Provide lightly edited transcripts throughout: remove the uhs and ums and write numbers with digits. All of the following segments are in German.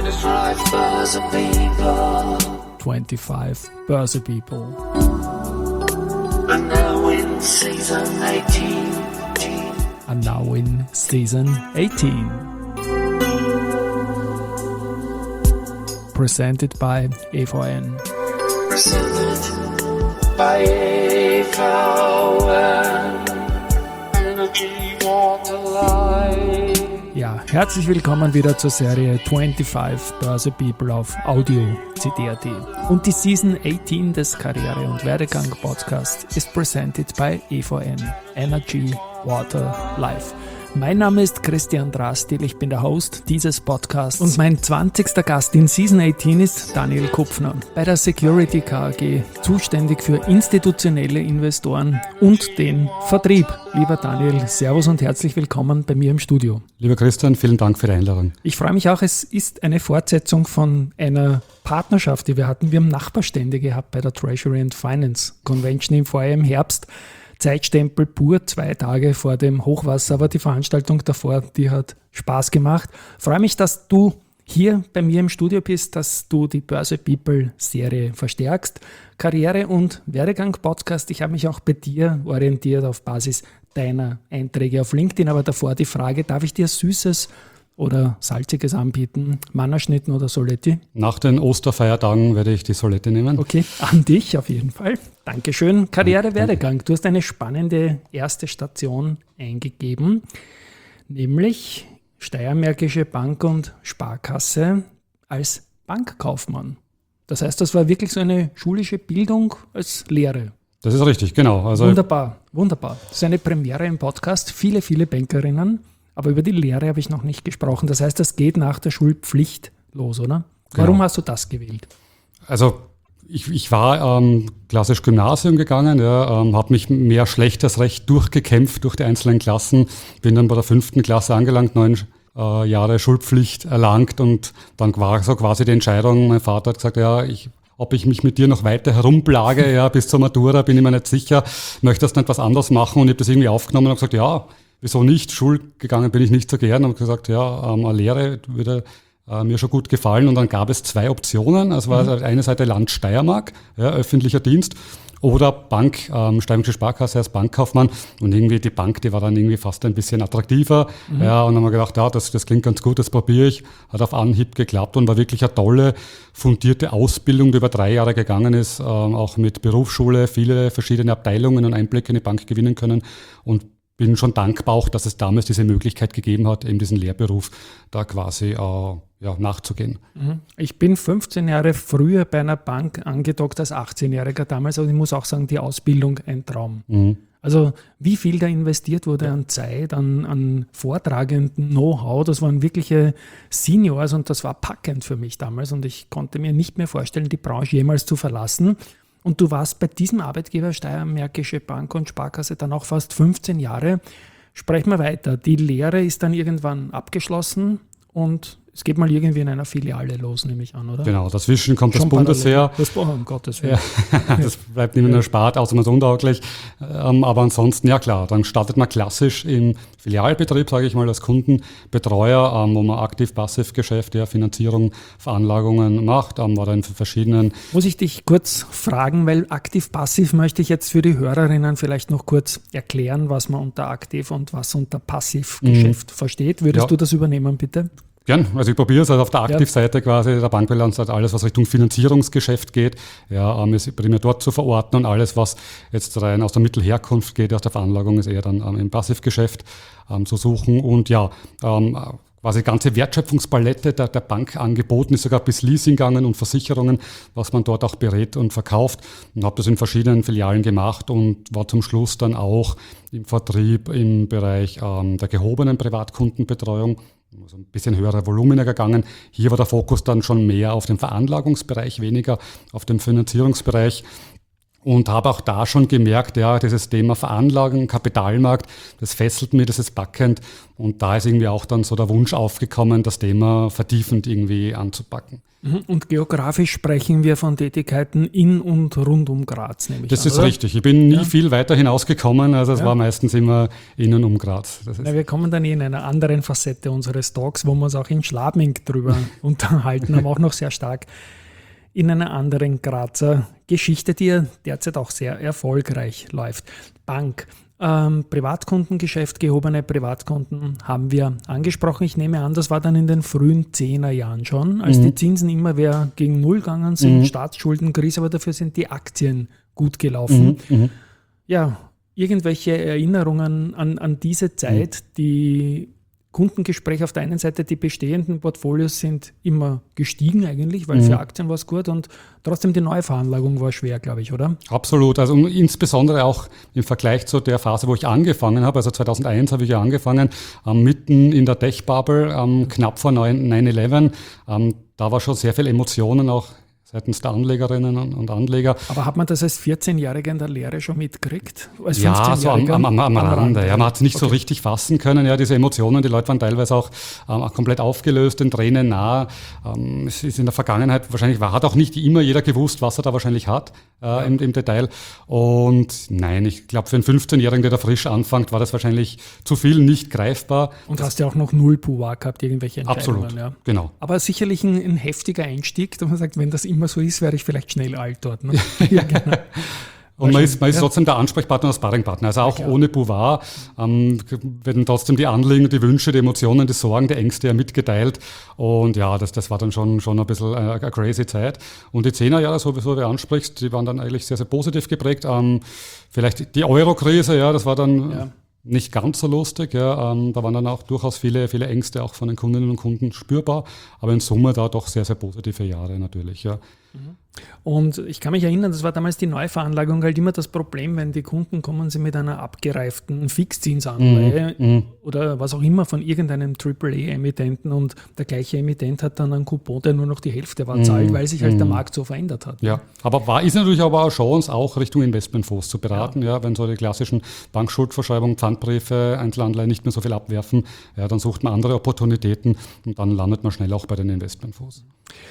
25 Börse People. And now in season 18. And now in season 18. Presented by EVN. Presented by EVN. Energy, water, light. Ja, herzlich willkommen wieder zur Serie 25 Börse People auf Audio CD.at. Und die Season 18 des Karriere- und Werdegang-Podcasts ist presented by EVN, Energy, Water, Life. Mein Name ist Christian Drastil, ich bin der Host dieses Podcasts und mein 20. Gast in Season 18 ist Daniel Kupfner, bei der Security KG zuständig für institutionelle Investoren und den Vertrieb. Lieber Daniel, Servus und herzlich willkommen bei mir im Studio. Lieber Christian, vielen Dank für die Einladung. Ich freue mich auch, es ist eine Fortsetzung von einer Partnerschaft, die wir hatten. Wir haben Nachbarstände gehabt bei der Treasury and Finance Convention im Vorjahr im Herbst. Zeitstempel pur, 2 Tage vor dem Hochwasser, aber die Veranstaltung davor, die hat Spaß gemacht. Freue mich, dass du hier bei mir im Studio bist, dass du die Börse People Serie verstärkst. Karriere- und Werdegang-Podcast. Ich habe mich auch bei dir orientiert auf Basis deiner Einträge auf LinkedIn, aber davor die Frage, darf ich dir Süßes oder Salziges anbieten? Mannerschnitten oder Soletti? Nach den Osterfeiertagen werde ich die Soletti nehmen. Okay, an dich auf jeden Fall. Dankeschön. Karriere-Werdegang. Du hast eine spannende erste Station eingegeben, nämlich Steiermärkische Bank und Sparkasse als Bankkaufmann. Das heißt, das war wirklich so eine schulische Bildung als Lehre. Das ist richtig, genau. Also Wunderbar, wunderbar. Das ist eine Premiere im Podcast. Viele, viele Bankerinnen. Aber über die Lehre habe ich noch nicht gesprochen. Das heißt, das geht nach der Schulpflicht los, oder? Warum hast du das gewählt? Also ich war klassisch Gymnasium gegangen, habe mich mehr schlecht als recht durchgekämpft durch die einzelnen Klassen. Bin dann bei der 5. Klasse angelangt, 9 Jahre Schulpflicht erlangt und dann war so quasi die Entscheidung, mein Vater hat gesagt, ob ich mich mit dir noch weiter herumplage, bis zur Matura, bin ich mir nicht sicher, möchtest du nicht was anderes machen und ich habe das irgendwie aufgenommen und habe gesagt, wieso nicht? Schul gegangen bin ich nicht so gern und habe gesagt, eine Lehre würde mir schon gut gefallen. Und dann gab es 2 Optionen. Es war eine Seite Land Steiermark, öffentlicher Dienst, oder Bank, Steirische Sparkasse als Bankkaufmann. Und irgendwie die Bank, die war dann irgendwie fast ein bisschen attraktiver. Und dann haben wir gedacht, das klingt ganz gut, das probiere ich. Hat auf Anhieb geklappt und war wirklich eine tolle, fundierte Ausbildung, die über 3 Jahre gegangen ist. Auch mit Berufsschule, viele verschiedene Abteilungen und Einblicke in die Bank gewinnen können. Und bin schon dankbar auch, dass es damals diese Möglichkeit gegeben hat, eben diesen Lehrberuf da quasi nachzugehen. Ich bin 15 Jahre früher bei einer Bank angedockt als 18-Jähriger damals, und ich muss auch sagen, die Ausbildung ein Traum. Also wie viel da investiert wurde an Zeit, an vortragenden Know-how, das waren wirkliche Seniors und das war packend für mich damals und ich konnte mir nicht mehr vorstellen, die Branche jemals zu verlassen. Und du warst bei diesem Arbeitgeber Steiermärkische Bank und Sparkasse dann auch fast 15 Jahre. Sprechen wir weiter. Die Lehre ist dann irgendwann abgeschlossen und es geht mal irgendwie in einer Filiale los, nehme ich an, oder? Genau, dazwischen kommt Schon das Bundesheer. Um Gottes Willen. Das bleibt nicht mehr erspart, außer man ist untauglich. Aber ansonsten, klar, dann startet man klassisch im Filialbetrieb, sage ich mal, als Kundenbetreuer, wo man Aktiv-Passiv-Geschäft, Finanzierung, Veranlagungen macht, war dann in verschiedenen... Muss ich dich kurz fragen, weil Aktiv-Passiv möchte ich jetzt für die Hörerinnen vielleicht noch kurz erklären, was man unter Aktiv und was unter Passivgeschäft versteht. Würdest du das übernehmen, bitte? Gern, also ich probiere es auf der Aktivseite quasi der Bankbilanz, alles was Richtung Finanzierungsgeschäft geht, ist primär dort zu verorten und alles was jetzt rein aus der Mittelherkunft geht, aus der Veranlagung ist eher dann im Passivgeschäft zu suchen und quasi die ganze Wertschöpfungspalette der Bank angeboten, ist sogar bis Leasing gegangen und Versicherungen, was man dort auch berät und verkauft und habe das in verschiedenen Filialen gemacht und war zum Schluss dann auch im Vertrieb im Bereich der gehobenen Privatkundenbetreuung. Also ein bisschen höhere Volumina gegangen. Hier war der Fokus dann schon mehr auf dem Veranlagungsbereich, weniger auf dem Finanzierungsbereich. Und habe auch da schon gemerkt, ja, dieses Thema Veranlagung, Kapitalmarkt, das fesselt mir, das ist packend. Und da ist irgendwie auch dann so der Wunsch aufgekommen, das Thema vertiefend irgendwie anzupacken. Und geografisch sprechen wir von Tätigkeiten in und rund um Graz, nehme ich Das an, ist oder? richtig. Ich bin nie viel weiter hinausgekommen, also es war meistens immer in und um Graz. Das ist Ja, wir kommen dann in einer anderen Facette unseres Talks, wo wir uns auch in Schladming drüber unterhalten, aber auch noch sehr stark in einer anderen Grazer Geschichte, die ja derzeit auch sehr erfolgreich läuft. Bank, Privatkundengeschäft, gehobene Privatkunden haben wir angesprochen. Ich nehme an, das war dann in den frühen 10er Jahren schon, als die Zinsen immer mehr gegen Null gegangen sind, Staatsschuldenkrise, aber dafür sind die Aktien gut gelaufen. Ja, irgendwelche Erinnerungen an diese Zeit, die Kundengespräche auf der einen Seite, die bestehenden Portfolios sind immer gestiegen eigentlich, weil für Aktien war es gut und trotzdem die Neuveranlagung war schwer, glaube ich, oder? Absolut, also insbesondere auch im Vergleich zu der Phase, wo ich angefangen habe, also 2001 habe ich ja angefangen, mitten in der Tech-Bubble, knapp vor 9/11, da war schon sehr viel Emotionen auch seitens der Anlegerinnen und Anleger. Aber hat man das als 14-Jähriger in der Lehre schon mitgekriegt? Als Ja, so am 15-Jähriger? Rande. Ja, man hat es nicht so richtig fassen können. Ja, diese Emotionen, die Leute waren teilweise auch komplett aufgelöst, den Tränen nah. Es ist in der Vergangenheit wahrscheinlich, hat auch nicht immer jeder gewusst, was er da wahrscheinlich hat im Detail. Und nein, ich glaube, für einen 15-Jährigen, der da frisch anfängt, war das wahrscheinlich zu viel nicht greifbar. Und hast ja auch noch null Pouvoir gehabt, irgendwelche Entscheidungen. Absolut, Ja. genau. Aber sicherlich ein heftiger Einstieg, dass man sagt, wenn das immer so ist, wäre ich vielleicht schnell alt dort. Ne? Ja, genau. Und man ist trotzdem der Ansprechpartner und Sparringpartner. Also auch ohne Pouvoir werden trotzdem die Anliegen, die Wünsche, die Emotionen, die Sorgen, die Ängste ja mitgeteilt. Und ja, das war dann schon ein bisschen eine crazy Zeit. Und die 10er Jahre, sowieso du ansprichst, die waren dann eigentlich sehr, sehr positiv geprägt. Vielleicht die Euro-Krise, ja, das war dann nicht ganz so lustig. Ja. Da waren dann auch durchaus viele Ängste auch von den Kundinnen und Kunden spürbar. Aber in Summe da doch sehr, sehr positive Jahre natürlich. Ja. Und ich kann mich erinnern, das war damals die Neuveranlagung halt immer das Problem, wenn die Kunden kommen, sie mit einer abgereiften Fixzinsanleihe oder was auch immer von irgendeinem AAA-Emittenten und der gleiche Emittent hat dann einen Coupon, der nur noch die Hälfte war, zahlt, weil sich halt der Markt so verändert hat. Ja, aber ist natürlich aber auch Chance, auch Richtung Investmentfonds zu beraten. Ja, wenn so die klassischen Bankschuldverschreibungen, Pfandbriefe, Einzelanleihen nicht mehr so viel abwerfen, ja, dann sucht man andere Opportunitäten und dann landet man schnell auch bei den Investmentfonds.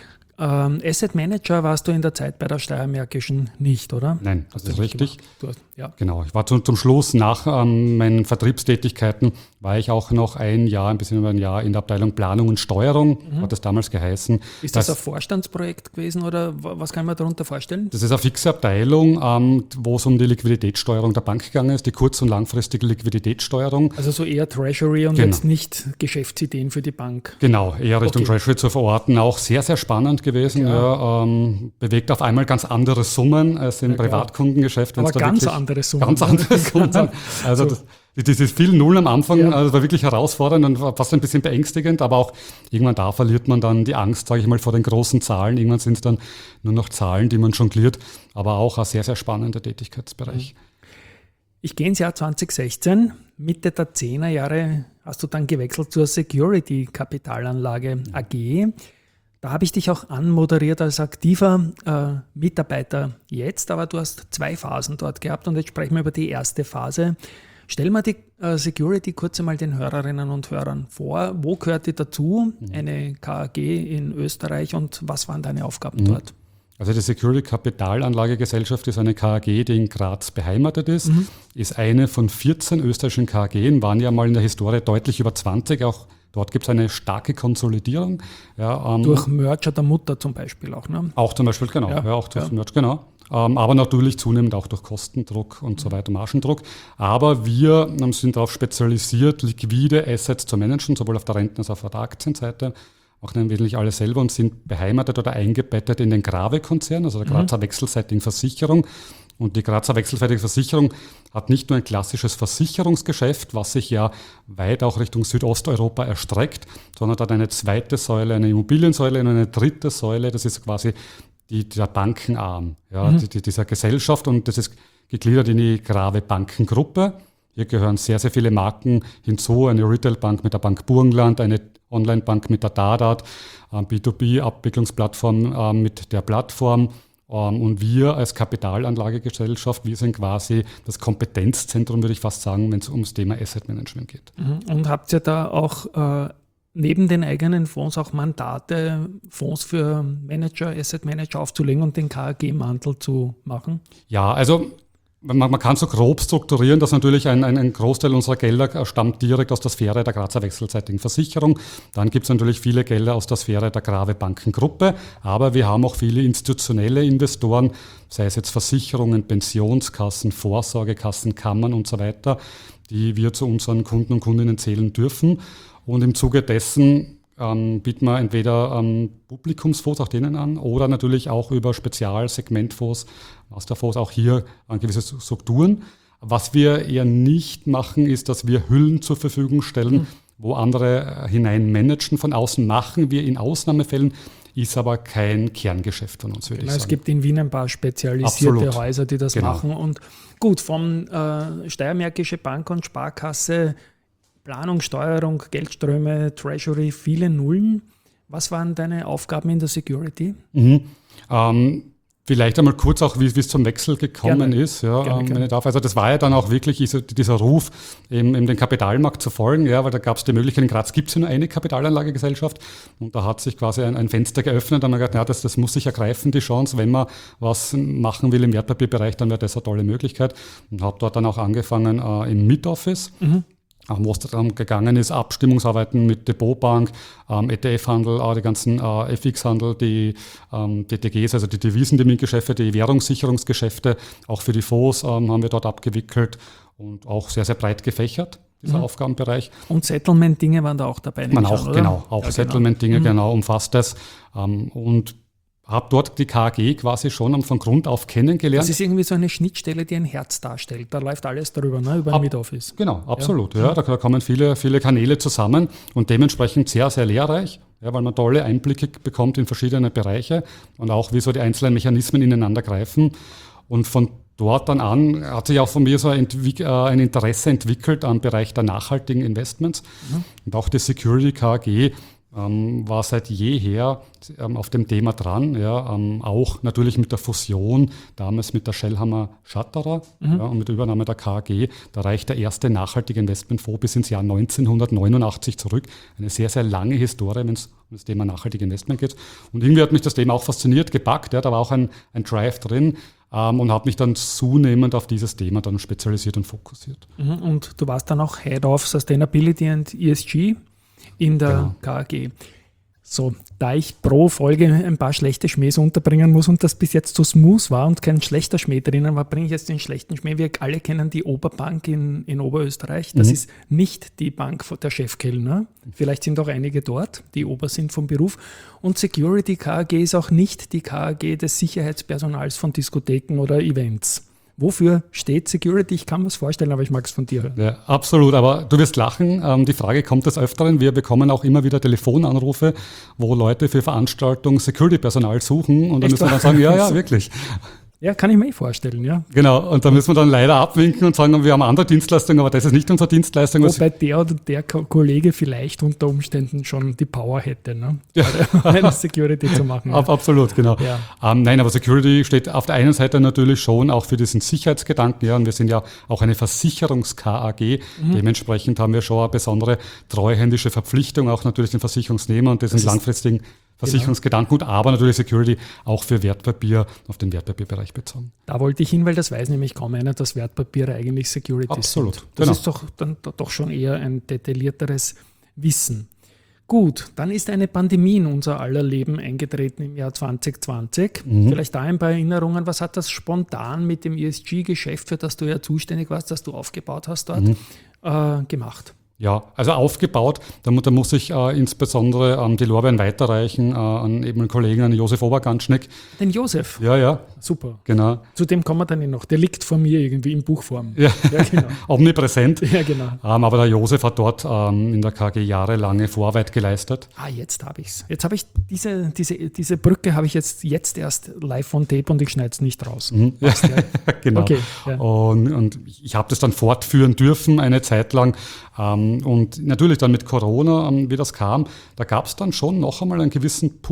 Asset Manager warst du in der Zeit bei der Steiermärkischen nicht, oder? Nein, das ist richtig. Ja. Genau, ich war zum Schluss nach meinen Vertriebstätigkeiten, war ich auch noch ein bisschen über ein Jahr in der Abteilung Planung und Steuerung, hat das damals geheißen. Ist das ein Vorstandsprojekt gewesen oder was kann man darunter vorstellen? Das ist eine fixe Abteilung, wo es um die Liquiditätssteuerung der Bank gegangen ist, die kurz- und langfristige Liquiditätssteuerung. Also so eher Treasury und jetzt nicht Geschäftsideen für die Bank. Genau, eher Richtung Treasury zu verorten, auch sehr, sehr spannend gewesen. Ja, bewegt auf einmal ganz andere Summen als im Privatkundengeschäft. Aber ganz andere Summen. Ganz andere Summen. Also dieses viel Null am Anfang, das war wirklich herausfordernd und fast ein bisschen beängstigend, aber auch irgendwann da verliert man dann die Angst, sage ich mal, vor den großen Zahlen. Irgendwann sind es dann nur noch Zahlen, die man jongliert, aber auch ein sehr, sehr spannender Tätigkeitsbereich. Ich gehe ins Jahr 2016, Mitte der 10er Jahre hast du dann gewechselt zur Security Kapitalanlage AG. Da habe ich dich auch anmoderiert als aktiver Mitarbeiter jetzt, aber du hast 2 Phasen dort gehabt und jetzt sprechen wir über die erste Phase. Stell mal die Security kurz einmal den Hörerinnen und Hörern vor. Wo gehört die dazu, eine KAG in Österreich und was waren deine Aufgaben dort? Also die Security Kapitalanlagegesellschaft ist eine KAG, die in Graz beheimatet ist, ist eine von 14 österreichischen KAGen, waren ja mal in der Historie deutlich über 20, auch dort gibt es eine starke Konsolidierung. Ja, durch Merger der Mutter zum Beispiel auch, ne? Auch zum Beispiel, genau. Ja, auch durch Merger, genau. Aber natürlich zunehmend auch durch Kostendruck und so weiter, Margendruck. Aber wir sind darauf spezialisiert, liquide Assets zu managen, sowohl auf der Renten- als auch auf der Aktienseite. Machen im Wesentlichen alle selber und sind beheimatet oder eingebettet in den Grave-Konzern, also der Grazer Wechselseitigen Versicherung. Und die Grazer Wechselseitige Versicherung hat nicht nur ein klassisches Versicherungsgeschäft, was sich ja weit auch Richtung Südosteuropa erstreckt, sondern hat eine zweite Säule, eine Immobiliensäule und eine dritte Säule, das ist quasi der Bankenarm dieser Gesellschaft und das ist gegliedert in die Grave Bankengruppe. Hier gehören sehr, sehr viele Marken hinzu, eine Retailbank mit der Bank Burgenland, eine Onlinebank mit der Dadat, B2B-Abwicklungsplattform mit der Plattform Und wir als Kapitalanlagegesellschaft, wir sind quasi das Kompetenzzentrum, würde ich fast sagen, wenn es ums Thema Asset Management geht. Und habt ihr da auch neben den eigenen Fonds auch Mandate, Fonds für Manager, Asset Manager aufzulegen und den KAG-Mantel zu machen? Ja, also man kann so grob strukturieren, dass natürlich ein Großteil unserer Gelder stammt direkt aus der Sphäre der Grazer wechselseitigen Versicherung. Dann gibt es natürlich viele Gelder aus der Sphäre der Grave Bankengruppe, aber wir haben auch viele institutionelle Investoren, sei es jetzt Versicherungen, Pensionskassen, Vorsorgekassen, Kammern und so weiter, die wir zu unseren Kunden und Kundinnen zählen dürfen. Und im Zuge dessen bieten wir entweder Publikumsfonds auch denen an oder natürlich auch über Spezialsegmentfonds, Masterfonds, auch hier gewisse Strukturen. Was wir eher nicht machen, ist, dass wir Hüllen zur Verfügung stellen, wo andere hinein managen. Von außen machen wir in Ausnahmefällen, ist aber kein Kerngeschäft von uns, würde ich sagen. Es gibt in Wien ein paar spezialisierte Absolut. Häuser, die das machen. Und gut, vom Steiermärkische Bank und Sparkasse, Planung, Steuerung, Geldströme, Treasury, viele Nullen. Was waren deine Aufgaben in der Security? Vielleicht einmal kurz auch, wie es zum Wechsel gekommen ist. Ja, Gerne. wenn ich darf. Also das war ja dann auch wirklich dieser Ruf, eben den Kapitalmarkt zu folgen, ja, weil da gab es die Möglichkeit, in Graz gibt es ja nur eine Kapitalanlagegesellschaft und da hat sich quasi ein Fenster geöffnet. Da haben wir gedacht, ja, das muss sich ergreifen, die Chance, wenn man was machen will im Wertpapierbereich, dann wäre das eine tolle Möglichkeit. Und habe dort dann auch angefangen im Mid-Office. Wo es darum gegangen ist, Abstimmungsarbeiten mit Depotbank, ETF-Handel, die ganzen FX-Handel, die DTGs, also die Devisentermingeschäfte, die Währungssicherungsgeschäfte, auch für die Fonds haben wir dort abgewickelt und auch sehr, sehr breit gefächert, dieser Aufgabenbereich. Und Settlement-Dinge waren da auch dabei? Settlement-Dinge, genau, umfasst das. Und habe dort die KAG quasi schon von Grund auf kennengelernt. Das ist irgendwie so eine Schnittstelle, die ein Herz darstellt. Da läuft alles darüber, ne? Über ein Mid-Office. Genau, absolut. Ja. Da kommen viele Kanäle zusammen und dementsprechend sehr, sehr lehrreich, ja, weil man tolle Einblicke bekommt in verschiedene Bereiche und auch wie so die einzelnen Mechanismen ineinander greifen. Und von dort dann an hat sich auch von mir so ein Interesse entwickelt am Bereich der nachhaltigen Investments. Und auch die Security KAG war seit jeher auf dem Thema dran, ja, auch natürlich mit der Fusion, damals mit der Schellhammer Schatterer und mit der Übernahme der KAG, da reicht der erste nachhaltige Investmentfonds bis ins Jahr 1989 zurück. Eine sehr, sehr lange Historie, wenn es um das Thema nachhaltige Investment geht. Und irgendwie hat mich das Thema auch fasziniert, gepackt, ja, da war auch ein Drive drin und habe mich dann zunehmend auf dieses Thema dann spezialisiert und fokussiert. Und du warst dann auch Head of Sustainability and ESG in der KAG. So, da ich pro Folge ein paar schlechte Schmähs unterbringen muss und das bis jetzt so smooth war und kein schlechter Schmäh drinnen war, bringe ich jetzt den schlechten Schmäh. Wir alle kennen die Oberbank in Oberösterreich. Das ist nicht die Bank der Chefkellner. Vielleicht sind auch einige dort, die Ober sind vom Beruf. Und Security KAG ist auch nicht die KAG des Sicherheitspersonals von Diskotheken oder Events. Wofür steht Security? Ich kann mir das vorstellen, aber ich mag es von dir hören. Ja, absolut, aber du wirst lachen. Die Frage kommt des Öfteren. Wir bekommen auch immer wieder Telefonanrufe, wo Leute für Veranstaltungen Security-Personal suchen und dann müssen wir dann sagen, ja, wirklich. Ja, kann ich mir vorstellen, ja. Genau, und da müssen wir dann leider abwinken und sagen, wir haben andere Dienstleistungen, aber das ist nicht unsere Dienstleistung. Wobei der oder der Kollege vielleicht unter Umständen schon die Power hätte, ne? Eine Security zu machen. Ja. Absolut, genau. Ja. Nein, aber Security steht auf der einen Seite natürlich schon auch für diesen Sicherheitsgedanken, ja, und wir sind ja auch eine Versicherungs-KAG. Dementsprechend haben wir schon eine besondere treuhändische Verpflichtung, auch natürlich den Versicherungsnehmer und diesen langfristigen Versicherungsgedanken, gut, aber natürlich Security auch für Wertpapier auf den Wertpapierbereich bezogen. Da wollte ich hin, weil das weiß nämlich kaum einer, dass Wertpapiere eigentlich Security Absolut, sind. Das ist doch dann doch schon eher ein detaillierteres Wissen. Gut, dann ist eine Pandemie in unser aller Leben eingetreten im Jahr 2020. Vielleicht da ein paar Erinnerungen. Was hat das spontan mit dem ESG-Geschäft, für das du ja zuständig warst, das du aufgebaut hast dort, gemacht? Ja, also aufgebaut, da muss ich insbesondere die Lorbeeren weiterreichen an eben einen Kollegen, an Josef Oberganschneck. Den Josef? Ja. Super. Genau. Zu dem kommen wir dann noch. Der liegt vor mir irgendwie in Buchform. Ja, genau. Omnipräsent. Ja, genau. Aber der Josef hat dort in der KG jahrelange Vorarbeit geleistet. Jetzt habe ich es. Jetzt habe ich diese Brücke habe ich jetzt erst live on tape und ich schneide es nicht raus. Passt, ja. Genau. Okay, ja. Und ich habe das dann fortführen dürfen eine Zeit lang. Und natürlich dann mit Corona, wie das kam, da gab es dann schon noch einmal einen gewissen Push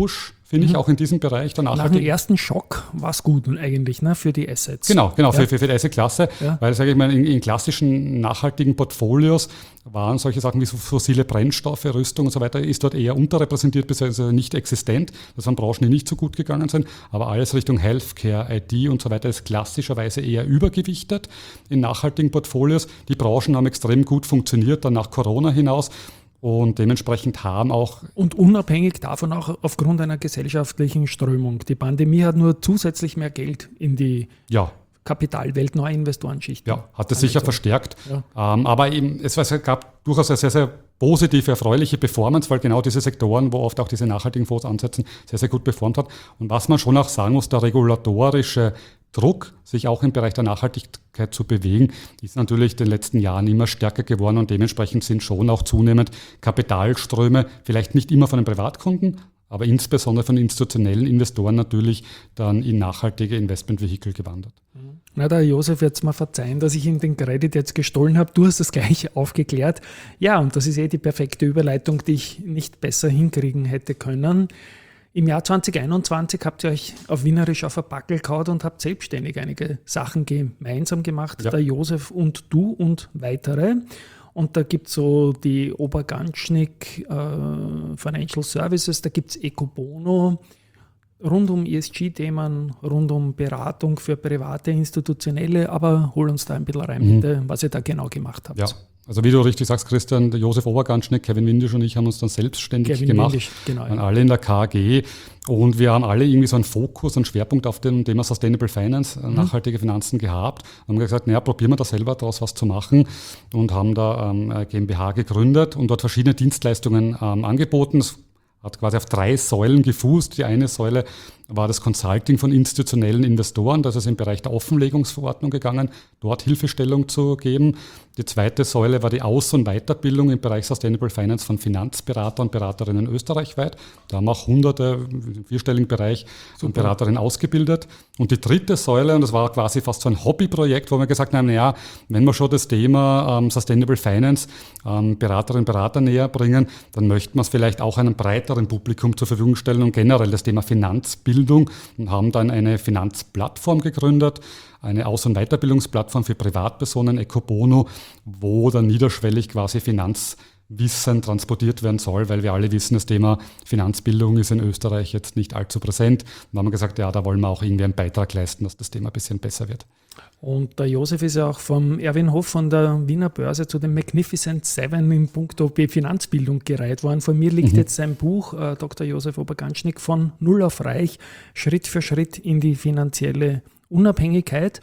finde ich, auch in diesem Bereich der Nach dem nachhaltigen. ersten Schock war es gut eigentlich, ne, für die Assets. Genau, Ja. für die Asset-Klasse, Ja. weil, sage ich mal, in klassischen nachhaltigen Portfolios waren solche Sachen wie so fossile Brennstoffe, Rüstung und so weiter, ist dort eher unterrepräsentiert, bzw. nicht existent. Das waren Branchen, die nicht so gut gegangen sind, aber alles Richtung Healthcare, IT und so weiter ist klassischerweise eher übergewichtet in nachhaltigen Portfolios. Die Branchen haben extrem gut funktioniert, dann nach Corona hinaus. Und dementsprechend haben auch. Und unabhängig davon auch aufgrund einer gesellschaftlichen Strömung. Die Pandemie hat nur zusätzlich mehr Geld in die Ja, Kapitalwelt, neue Investorenschichten. ja, hat es sicher verstärkt. Ja. Aber eben, es gab durchaus eine sehr, sehr positive, erfreuliche Performance, weil genau diese Sektoren, wo oft auch diese nachhaltigen Fonds ansetzen, sehr, sehr gut performt hat. Und was man schon auch sagen muss, der regulatorische Druck, sich auch im Bereich der Nachhaltigkeit zu bewegen, ist natürlich in den letzten Jahren immer stärker geworden und dementsprechend sind schon auch zunehmend Kapitalströme, vielleicht nicht immer von den Privatkunden, aber insbesondere von institutionellen Investoren natürlich dann in nachhaltige Investmentvehikel gewandert. Na, der Josef wird es mir verzeihen, dass ich ihm den Credit jetzt gestohlen habe. Du hast das gleich aufgeklärt. Ja, und das ist die perfekte Überleitung, die ich nicht besser hinkriegen hätte können. Im Jahr 2021 habt ihr euch auf Wienerisch auf ein Backel gehauen und habt selbstständig einige Sachen gemeinsam gemacht, Ja. der Josef und du und weitere. Und da gibt es so die Oberganschnick Financial Services, da gibt es Ecobono, rund um ESG-Themen, rund um Beratung für private, institutionelle, aber hol uns da ein bisschen rein, bitte, was ihr da genau gemacht habt. Ja, also wie du richtig sagst, Christian, der Josef Oberganschnick, Kevin Windisch und ich haben uns dann selbstständig Kevin gemacht. Windisch, genau, Waren ja. alle in der KAG und wir haben alle irgendwie so einen Fokus, einen Schwerpunkt auf dem Thema Sustainable Finance, nachhaltige Finanzen gehabt. Und haben gesagt, naja, probieren wir da selber daraus was zu machen und haben da GmbH gegründet und dort verschiedene Dienstleistungen angeboten. Es hat quasi auf 3 Säulen gefußt. Die eine Säule war das Consulting von institutionellen Investoren. Das ist im Bereich der Offenlegungsverordnung gegangen, dort Hilfestellung zu geben. Die zweite Säule war die Aus- und Weiterbildung im Bereich Sustainable Finance von Finanzberatern und Beraterinnen österreichweit. Da haben auch Hunderte im vierstelligen Bereich an Beraterinnen ausgebildet. Und die dritte Säule, und das war quasi fast so ein Hobbyprojekt, wo wir gesagt haben, naja, wenn wir schon das Thema Sustainable Finance Beraterinnen und Berater näher bringen, dann möchten wir es vielleicht auch einem breiteren Publikum zur Verfügung stellen und generell das Thema Finanzbildung und haben dann eine Finanzplattform gegründet, eine Aus- und Weiterbildungsplattform für Privatpersonen, Ecobono, wo dann niederschwellig quasi Finanzwissen transportiert werden soll, weil wir alle wissen, das Thema Finanzbildung ist in Österreich jetzt nicht allzu präsent. Und da haben wir gesagt, ja, da wollen wir auch irgendwie einen Beitrag leisten, dass das Thema ein bisschen besser wird. Und der Josef ist ja auch vom Erwin Hof von der Wiener Börse zu den Magnificent Seven in puncto Finanzbildung gereiht worden. Von mir liegt jetzt sein Buch, Dr. Josef Oberganschnick, von Null auf Reich, Schritt für Schritt in die finanzielle Unabhängigkeit.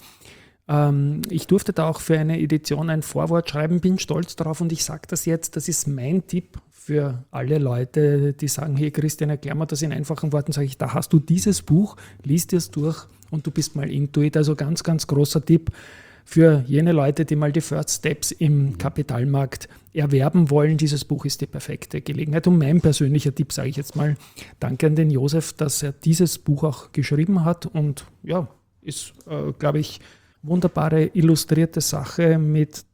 Ich durfte da auch für eine Edition ein Vorwort schreiben, bin stolz darauf und ich sage das jetzt, das ist mein Tipp für alle Leute, die sagen, hey Christian, erklär mir das in einfachen Worten, sage ich, da hast du dieses Buch, liest es durch und du bist mal into it. Also ganz, ganz großer Tipp für jene Leute, die mal die First Steps im Kapitalmarkt erwerben wollen. Dieses Buch ist die perfekte Gelegenheit. Und mein persönlicher Tipp, sage ich jetzt mal, danke an den Josef, dass er dieses Buch auch geschrieben hat und ja, ist, glaube ich, wunderbare illustrierte Sache mit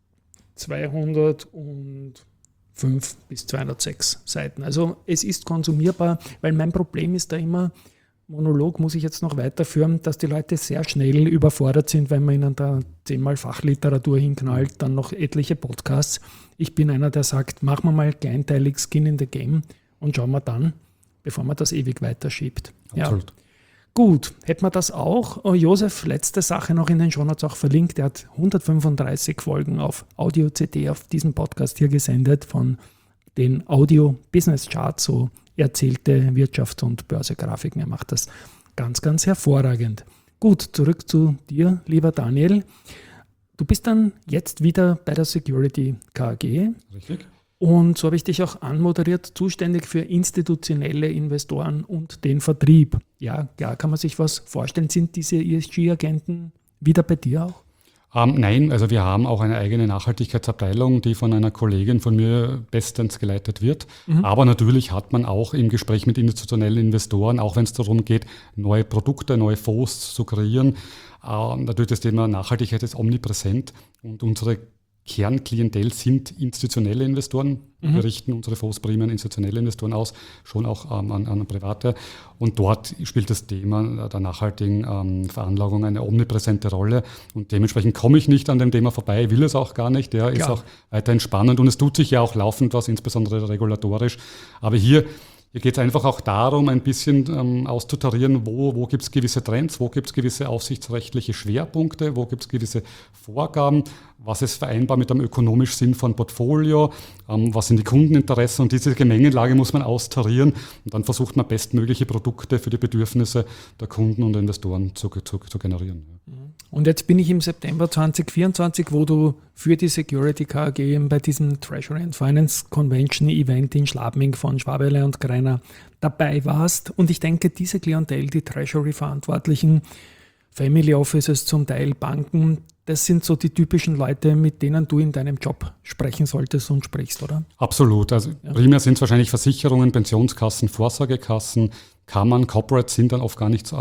205 bis 206 Seiten. Also es ist konsumierbar, weil mein Problem ist da immer, Monolog muss ich jetzt noch weiterführen, dass die Leute sehr schnell überfordert sind, wenn man ihnen da 10-mal Fachliteratur hinknallt, dann noch etliche Podcasts. Ich bin einer, der sagt, machen wir mal kleinteilig Skin in the Game und schauen wir dann, bevor man das ewig weiterschiebt. Absolut. Ja. Gut, hätten wir das auch. Oh, Josef, letzte Sache noch in den Shownotes auch verlinkt. Er hat 135 Folgen auf Audio-CD auf diesem Podcast hier gesendet von den Audio-Business-Charts, so erzählte Wirtschafts- und Börsegrafiken. Er macht das ganz, ganz hervorragend. Gut, zurück zu dir, lieber Daniel. Du bist dann jetzt wieder bei der Security KG. Richtig. Und so habe ich dich auch anmoderiert, zuständig für institutionelle Investoren und den Vertrieb. Ja, klar, kann man sich was vorstellen. Sind diese ESG-Agenten wieder bei dir auch? Nein, also wir haben auch eine eigene Nachhaltigkeitsabteilung, die von einer Kollegin von mir bestens geleitet wird. Aber natürlich hat man auch im Gespräch mit institutionellen Investoren, auch wenn es darum geht, neue Produkte, neue Fonds zu kreieren, natürlich das Thema Nachhaltigkeit ist omnipräsent und unsere Kernklientel sind institutionelle Investoren. Wir richten unsere Fonds primär an institutionelle Investoren aus, schon auch an private. Und dort spielt das Thema der nachhaltigen Veranlagung eine omnipräsente Rolle. Und dementsprechend komme ich nicht an dem Thema vorbei, will es auch gar nicht. Der ist auch weiterhin spannend und es tut sich ja auch laufend was, insbesondere regulatorisch. Aber hier geht es einfach auch darum, ein bisschen auszutarieren, wo gibt es gewisse Trends, wo gibt es gewisse aufsichtsrechtliche Schwerpunkte, wo gibt es gewisse Vorgaben, was ist vereinbar mit einem ökonomisch sinnvollen Portfolio, was sind die Kundeninteressen, und diese Gemengelage muss man austarieren und dann versucht man bestmögliche Produkte für die Bedürfnisse der Kunden und Investoren zu generieren. Und jetzt bin ich im September 2024, wo du für die Security KAG bei diesem Treasury and Finance Convention Event in Schladming von Schwabele und Greiner dabei warst. Und ich denke, diese Klientel, die Treasury-Verantwortlichen, Family Offices, zum Teil Banken, das sind so die typischen Leute, mit denen du in deinem Job sprechen solltest und sprichst, oder? Absolut. Also primär sind es wahrscheinlich Versicherungen, Pensionskassen, Vorsorgekassen, Kammern, Corporates sind dann oft gar nicht so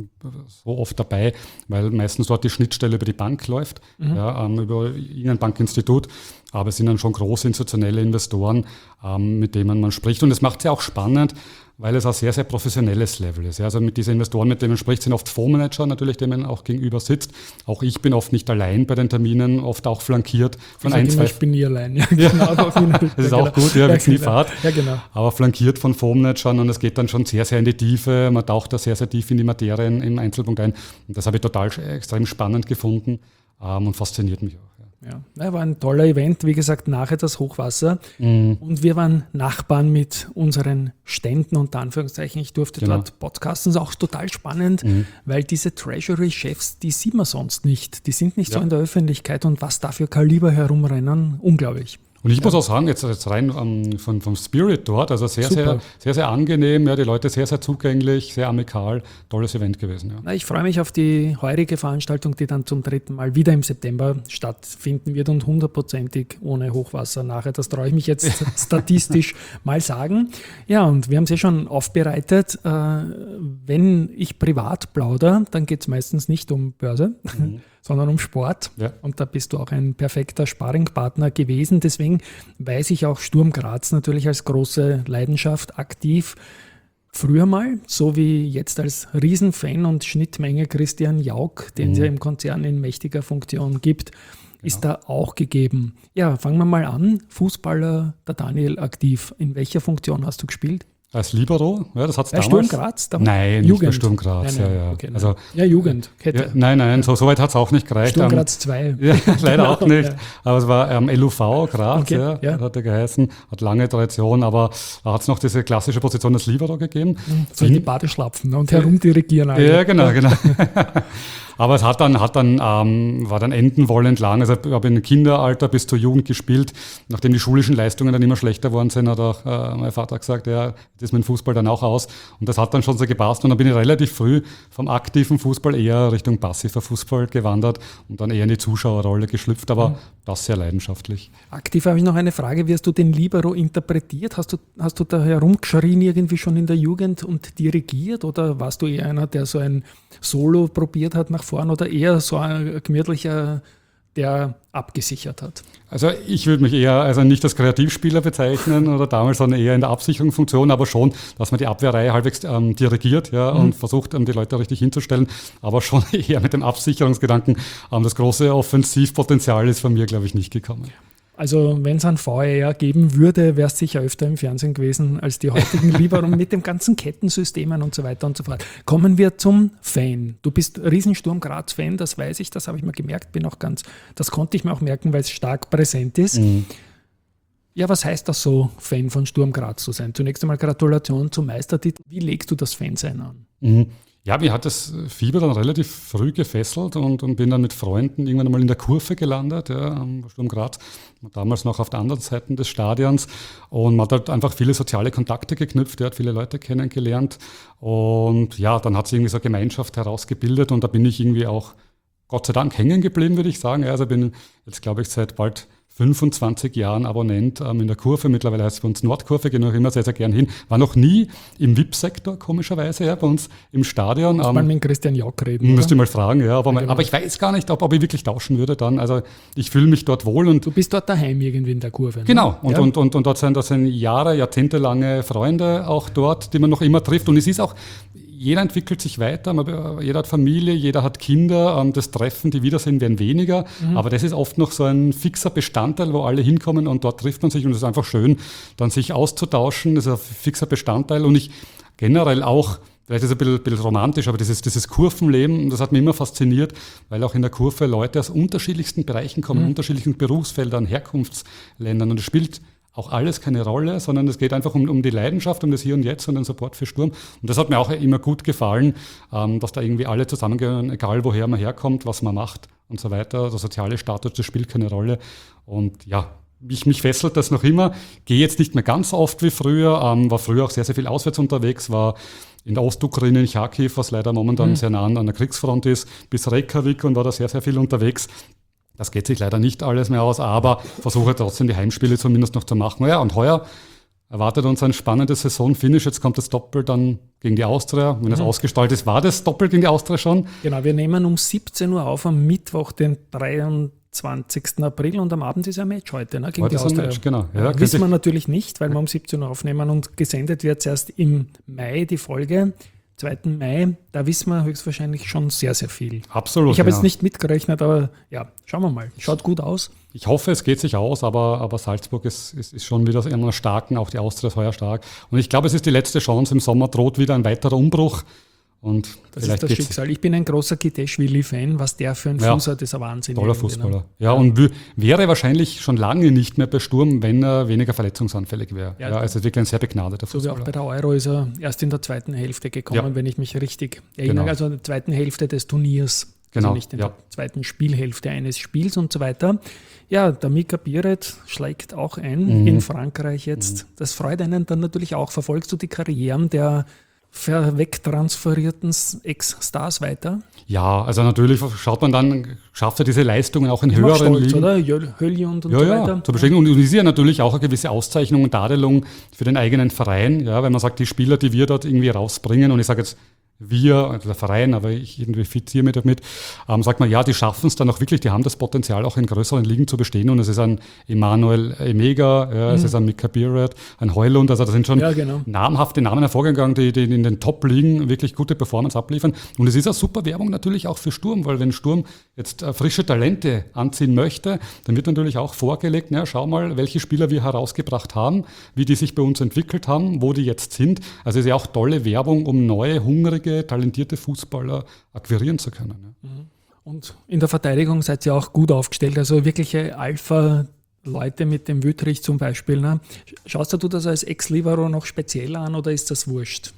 oft dabei, weil meistens dort die Schnittstelle über die Bank läuft, über irgendein Bankinstitut. Aber es sind dann schon große institutionelle Investoren, mit denen man spricht. Und das macht es ja auch spannend, weil es ein sehr, sehr professionelles Level ist. Also mit diesen Investoren, mit denen man spricht, sind oft Fondsmanager natürlich, denen man auch gegenüber sitzt. Auch ich bin oft nicht allein bei den Terminen, oft auch flankiert von ein, zwei. Ich bin nie allein. Ja, genau, das ist auch gut, wie Kniefahrt. Ja, genau. Aber flankiert von Fondsmanagern, und es geht dann schon sehr, sehr in die Tiefe. Man taucht da sehr, sehr tief in die Materien im Einzelpunkt ein. Und das habe ich total extrem spannend gefunden und fasziniert mich auch. Ja, war ein toller Event, wie gesagt, nachher das Hochwasser. Und wir waren Nachbarn mit unseren Ständen, unter Anführungszeichen. Ich durfte dort podcasten. Das ist auch total spannend, weil diese Treasury-Chefs, die sieht man sonst nicht. Die sind nicht so in der Öffentlichkeit, und was da für Kaliber herumrennen, unglaublich. Und ich muss auch sagen, jetzt rein vom Spirit dort, also sehr, sehr angenehm, ja, die Leute sehr, sehr zugänglich, sehr amikal, tolles Event gewesen. Ja. Na, ich freue mich auf die heurige Veranstaltung, die dann zum 3. Mal wieder im September stattfinden wird und 100%ig ohne Hochwasser nachher. Das traue ich mich jetzt statistisch mal sagen. Ja, und wir haben es ja schon aufbereitet. Wenn ich privat plaudere, dann geht es meistens nicht um Börse, sondern um Sport. Ja. Und da bist du auch ein perfekter Sparringpartner gewesen. Deswegen weiß ich auch Sturm Graz natürlich als große Leidenschaft aktiv. Früher mal, so wie jetzt als Riesenfan und Schnittmenge Christian Jauch, den es ja im Konzern in mächtiger Funktion gibt, ist da auch gegeben. Ja, fangen wir mal an. Fußballer, der Daniel, aktiv. In welcher Funktion hast du gespielt? Als Libero, ja, das hat es damals. Sturm Graz? Nein, Jugend. Nicht bei Sturm Graz. Nein, ja. Okay, also, Jugend. Nein, so weit hat es auch nicht gereicht. Sturm Graz 2. Ja, leider auch nicht. Ja. Aber es war LUV Graz, hat er geheißen, hat lange Tradition, aber da hat es noch diese klassische Position als Libero gegeben. So in die Badeschlapfen und herumdirigieren. Ja, genau. Aber es war dann endenwollend lang. Also ich habe im Kinderalter bis zur Jugend gespielt. Nachdem die schulischen Leistungen dann immer schlechter geworden sind, hat auch mein Vater gesagt, ja, jetzt ist mein Fußball dann auch aus. Und das hat dann schon so gepasst. Und dann bin ich relativ früh vom aktiven Fußball eher Richtung passiver Fußball gewandert und dann eher in die Zuschauerrolle geschlüpft, aber das sehr leidenschaftlich. Aktiv habe ich noch eine Frage. Wie hast du den Libero interpretiert? Hast du da herumgeschrien irgendwie schon in der Jugend und dirigiert? Oder warst du eher einer, der so ein Solo probiert hat nach vorn, oder eher so ein gemütlicher, der abgesichert hat? Also ich würde mich eher nicht als Kreativspieler bezeichnen oder damals, sondern eher in der Absicherungsfunktion, aber schon, dass man die Abwehrreihe halbwegs dirigiert und versucht, die Leute richtig hinzustellen, aber schon eher mit dem Absicherungsgedanken. Das große Offensivpotenzial ist von mir, glaube ich, nicht gekommen. Also wenn es ein VR geben würde, wärst du sicher öfter im Fernsehen gewesen als die heutigen Libero mit den ganzen Kettensystemen und so weiter und so fort. Kommen wir zum Fan. Du bist Riesensturm Graz-Fan, das weiß ich, das habe ich mir gemerkt, das konnte ich mir auch merken, weil es stark präsent ist. Ja, was heißt das so, Fan von Sturm Graz zu sein? Zunächst einmal Gratulation zum Meistertitel. Wie legst du das Fansein an? Ja, mir hat das Fieber dann relativ früh gefesselt und bin dann mit Freunden irgendwann einmal in der Kurve gelandet, am Sturm Graz, damals noch auf der anderen Seite des Stadions, und man hat halt einfach viele soziale Kontakte geknüpft, hat viele Leute kennengelernt, und ja, dann hat sich irgendwie so eine Gemeinschaft herausgebildet, und da bin ich irgendwie auch Gott sei Dank hängen geblieben, würde ich sagen. Also bin jetzt, glaube ich, seit bald 25 Jahren Abonnent in der Kurve. Mittlerweile heißt es bei uns Nordkurve, gehen auch immer sehr, sehr gern hin. War noch nie im VIP-Sektor, komischerweise, ja, bei uns im Stadion. Muss man mit Christian Jock reden. Müsste ich mal fragen, ja. Genau. Aber ich weiß gar nicht, ob ich wirklich tauschen würde dann. Also ich fühle mich dort wohl. Und du bist dort daheim irgendwie in der Kurve. Ne? Genau. Ja. Und dort sind jahrzehntelange Freunde auch dort, die man noch immer trifft. Und es ist auch, jeder entwickelt sich weiter, jeder hat Familie, jeder hat Kinder, das Treffen, die Wiedersehen werden weniger, aber das ist oft noch so ein fixer Bestandteil, wo alle hinkommen und dort trifft man sich und es ist einfach schön, dann sich auszutauschen, das ist ein fixer Bestandteil und ich generell auch, vielleicht ist es ein bisschen romantisch, aber dieses Kurvenleben, das hat mich immer fasziniert, weil auch in der Kurve Leute aus unterschiedlichsten Bereichen kommen, unterschiedlichen Berufsfeldern, Herkunftsländern und es spielt auch alles keine Rolle, sondern es geht einfach um die Leidenschaft, um das Hier und Jetzt und den Support für Sturm. Und das hat mir auch immer gut gefallen, dass da irgendwie alle zusammengehören, egal woher man herkommt, was man macht und so weiter. Der soziale Status, das spielt keine Rolle. Und ja, mich fesselt das noch immer. Gehe jetzt nicht mehr ganz so oft wie früher, war früher auch sehr, sehr viel auswärts unterwegs, war in der Ostukraine, in Charkiw, was leider momentan sehr nah an der Kriegsfront ist, bis Reykjavik und war da sehr, sehr viel unterwegs. Das geht sich leider nicht alles mehr aus, aber versuche trotzdem die Heimspiele zumindest noch zu machen. Ja, und heuer erwartet uns ein spannendes Saisonfinish. Jetzt kommt das Doppel dann gegen die Austria. Wenn es ausgestrahlt ist, war das Doppel gegen die Austria schon? Genau, wir nehmen um 17 Uhr auf am Mittwoch, den 23. April und am Abend ist ein Match heute, ne, gegen heute die Austria. Match, genau. Ja, wissen wir natürlich nicht, weil wir um 17 Uhr aufnehmen und gesendet wird erst im Mai die Folge. 2. Mai, da wissen wir höchstwahrscheinlich schon sehr, sehr viel. Absolut. Ich habe jetzt nicht mitgerechnet, aber ja, schauen wir mal. Schaut gut aus. Ich hoffe, es geht sich aus, aber Salzburg ist schon wieder immer stark, auch die Austria ist heuer stark. Und ich glaube, es ist die letzte Chance. Im Sommer droht wieder ein weiterer Umbruch. Und das ist das Schicksal. Ich bin ein großer Giteschwili-Fan. Was der für einen Fuß hat, ist ein Wahnsinn. Toller Fußballer. Ja, und wäre wahrscheinlich schon lange nicht mehr bei Sturm, wenn er weniger verletzungsanfällig wäre. Ja, also wirklich ein sehr begnadeter Fußballer. So wie auch bei der Euro ist er erst in der zweiten Hälfte gekommen, wenn ich mich richtig erinnere. Also in der zweiten Hälfte des Turniers. Genau. Also nicht in der zweiten Spielhälfte eines Spiels und so weiter. Ja, der Mika Biret schlägt auch ein in Frankreich jetzt. Das freut einen dann natürlich auch. Verfolgst du die Karrieren der wegtransferierten Ex-Stars weiter? Ja, also natürlich schaut man dann, schafft er diese Leistungen auch in höheren Ligen. Oder? Höljund und so weiter. Zur Bestätigung. Und ist ja natürlich auch eine gewisse Auszeichnung und Tadelung für den eigenen Verein. Ja, wenn man sagt, die Spieler, die wir dort irgendwie rausbringen, und ich sage jetzt wir, also der Verein, aber ich identifiziere mich damit, sagt man, ja, die schaffen es dann auch wirklich, die haben das Potenzial, auch in größeren Ligen zu bestehen. Und es ist ein Emanuel Emega, es ist ein Mika Biret, ein Heulund, also das sind schon namhafte Namen hervorgegangen, die in den Top-Ligen wirklich gute Performance abliefern. Und es ist auch super Werbung natürlich auch für Sturm, weil wenn Sturm jetzt frische Talente anziehen möchte, dann wird natürlich auch vorgelegt, schau mal, welche Spieler wir herausgebracht haben, wie die sich bei uns entwickelt haben, wo die jetzt sind. Also es ist ja auch tolle Werbung, um neue, hungrige, talentierte Fußballer akquirieren zu können. Ja. Und in der Verteidigung seid ihr auch gut aufgestellt, also wirkliche Alpha-Leute mit dem Wüttrich zum Beispiel. Ne? Schaust du das als Ex-Libero noch speziell an oder ist das wurscht?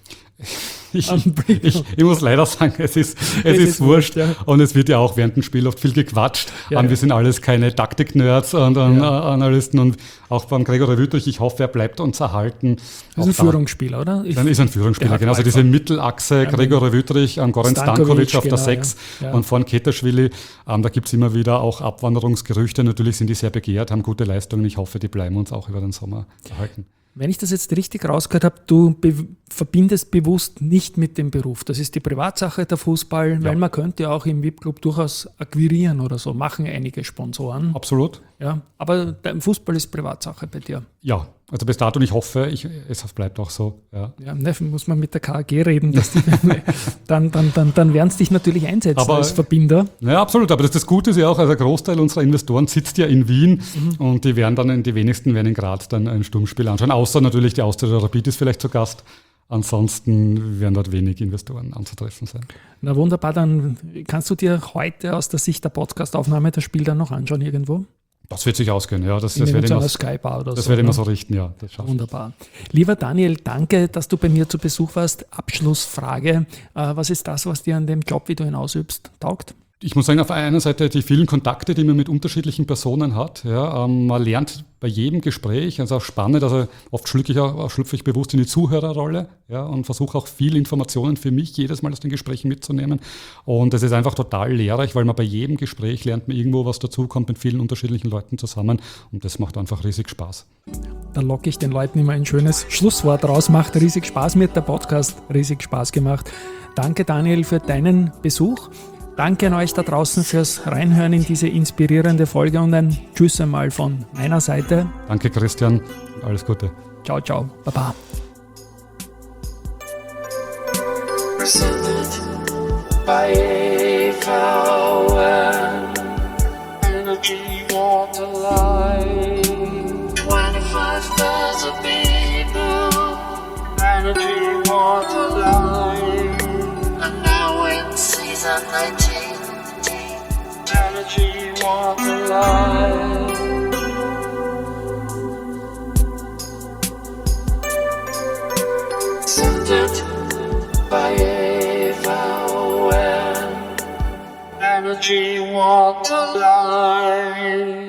Ich muss leider sagen, es ist wurscht. Ja. Und es wird ja auch während dem Spiel oft viel gequatscht. Wir sind alles keine Taktik-Nerds und Analysten. Und auch beim Gregory Wüttrich, ich hoffe, er bleibt uns erhalten. Das ist ein Führungsspieler, oder? Dann ist ein Führungsspieler, genau. Also diese Mittelachse, Gregory Wüttrich, Goran Stankovic auf der 6 und vorn Ketaschwili. Da gibt es immer wieder auch Abwanderungsgerüchte. Natürlich sind die sehr begehrt, haben gute Leistungen. Ich hoffe, die bleiben uns auch über den Sommer erhalten. Wenn ich das jetzt richtig rausgehört habe, du verbindest bewusst nicht mit dem Beruf. Das ist die Privatsache der Fußball, weil man könnte ja auch im VIP-Club durchaus akquirieren oder so, machen einige Sponsoren. Absolut. Ja, aber der Fußball ist Privatsache bei dir. Ja, also bis dato und ich hoffe, es bleibt auch so. Ja, muss man mit der KAG reden, dass die dann werden sie dich natürlich einsetzen als Verbinder. Ja, absolut, aber das Gute ist ja auch, also der Großteil unserer Investoren sitzt ja in Wien und die wenigsten werden in Graz dann ein Sturmspiel anschauen, außer natürlich die Austria Rapid ist vielleicht zu Gast. Ansonsten werden dort wenig Investoren anzutreffen sein. Na wunderbar, dann kannst du dir heute aus der Sicht der Podcast-Aufnahme das Spiel dann noch anschauen irgendwo? Das wird sich ausgehen, ja. Das werde ich immer so richten, ja. Wunderbar. Lieber Daniel, danke, dass du bei mir zu Besuch warst. Abschlussfrage. Was ist das, was dir an dem Job, wie du ihn ausübst, taugt? Ich muss sagen, auf einer Seite die vielen Kontakte, die man mit unterschiedlichen Personen hat. Ja, man lernt bei jedem Gespräch, also auch spannend, also oft schlüpfe ich bewusst in die Zuhörerrolle, ja, und versuche auch viel Informationen für mich jedes Mal aus den Gesprächen mitzunehmen. Und es ist einfach total lehrreich, weil man bei jedem Gespräch lernt man irgendwo was dazu, kommt mit vielen unterschiedlichen Leuten zusammen und das macht einfach riesig Spaß. Da locke ich den Leuten immer ein schönes Schlusswort raus. Macht riesig Spaß mit der Podcast, riesig Spaß gemacht. Danke Daniel für deinen Besuch. Danke an euch da draußen fürs Reinhören in diese inspirierende Folge und ein Tschüss einmal von meiner Seite. Danke Christian, alles Gute. Ciao, ciao, Baba. Presented by EVN Energy Water Light. 25,000 people. Energy Water Light. And now in season 19. Energy Water Light. Presented by EVN Energy Water Line.